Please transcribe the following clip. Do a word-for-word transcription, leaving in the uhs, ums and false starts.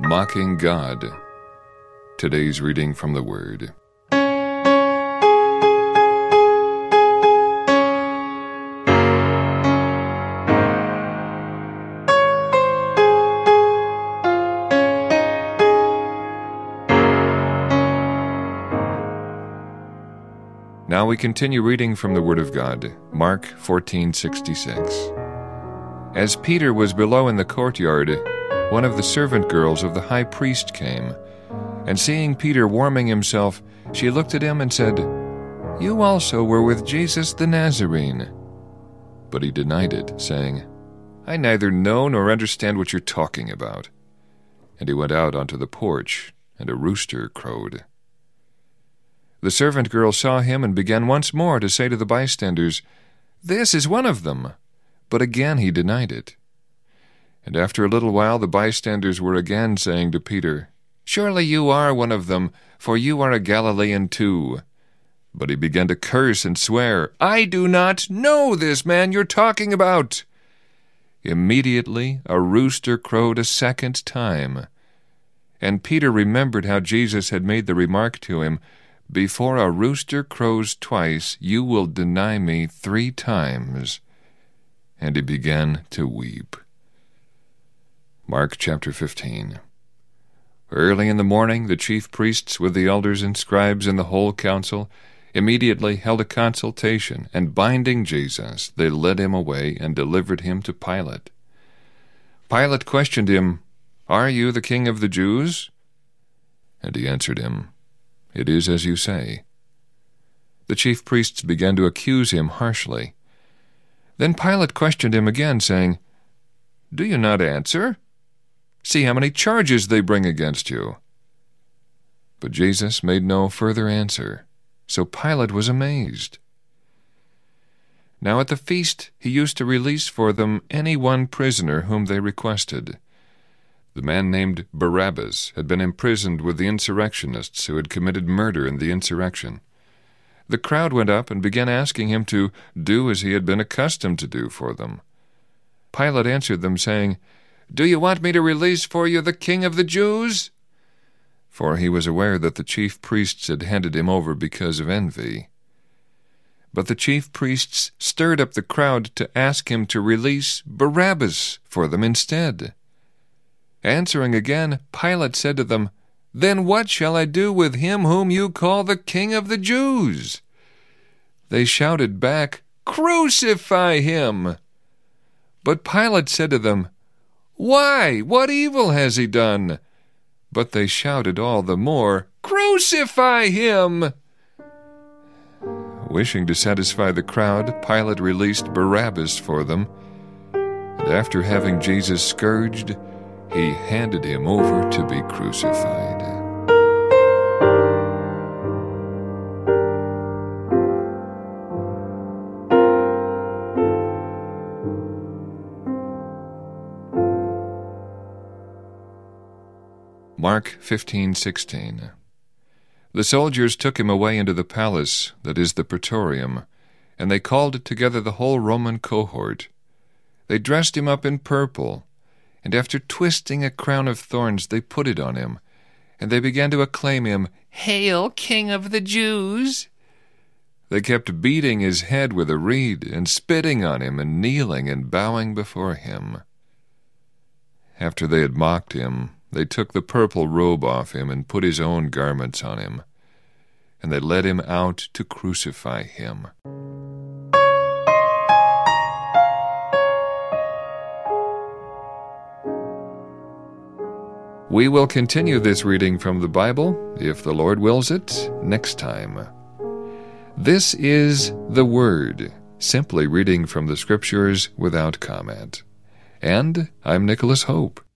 Mocking God. Today's reading from the Word. Now we continue reading from the Word of God, Mark fourteen sixty-six. As Peter was below in the courtyard, one of the servant girls of the high priest came, and seeing Peter warming himself, she looked at him and said, "You also were with Jesus the Nazarene." But he denied it, saying, "I neither know nor understand what you're talking about." And he went out onto the porch, and a rooster crowed. The servant girl saw him and began once more to say to the bystanders, "This is one of them." But again he denied it. And after a little while the bystanders were again saying to Peter, "Surely you are one of them, for you are a Galilean too." But he began to curse and swear, "I do not know this man you're talking about." Immediately a rooster crowed a second time. And Peter remembered how Jesus had made the remark to him, "Before a rooster crows twice, you will deny me three times." And he began to weep. Mark chapter fifteen. Early in the morning, the chief priests with the elders and scribes and the whole council immediately held a consultation, and binding Jesus, they led him away and delivered him to Pilate. Pilate questioned him, "Are you the king of the Jews?" And he answered him, "It is as you say." The chief priests began to accuse him harshly. Then Pilate questioned him again, saying, "Do you not answer? See how many charges they bring against you." But Jesus made no further answer, so Pilate was amazed. Now at the feast he used to release for them any one prisoner whom they requested. The man named Barabbas had been imprisoned with the insurrectionists who had committed murder in the insurrection. The crowd went up and began asking him to do as he had been accustomed to do for them. Pilate answered them, saying, "Do you want me to release for you the king of the Jews?" For he was aware that the chief priests had handed him over because of envy. But the chief priests stirred up the crowd to ask him to release Barabbas for them instead. Answering again, Pilate said to them, "Then what shall I do with him whom you call the King of the Jews?" They shouted back, "Crucify him!" But Pilate said to them, "Why? What evil has he done?" But they shouted all the more, "Crucify him!" Wishing to satisfy the crowd, Pilate released Barabbas for them, and after having Jesus scourged, he handed him over to be crucified. Mark fifteen sixteen. The soldiers took him away into the palace, that is the Praetorium, and they called together the whole Roman cohort. They dressed him up in purple, and after twisting a crown of thorns they put it on him, and they began to acclaim him, "Hail, King of the Jews!" They kept beating his head with a reed, and spitting on him, and kneeling and bowing before him. After they had mocked him, they took the purple robe off him and put his own garments on him, and they led him out to crucify him. We will continue this reading from the Bible, if the Lord wills it, next time. This is the Word, simply reading from the Scriptures without comment. And I'm Nicholas Hope.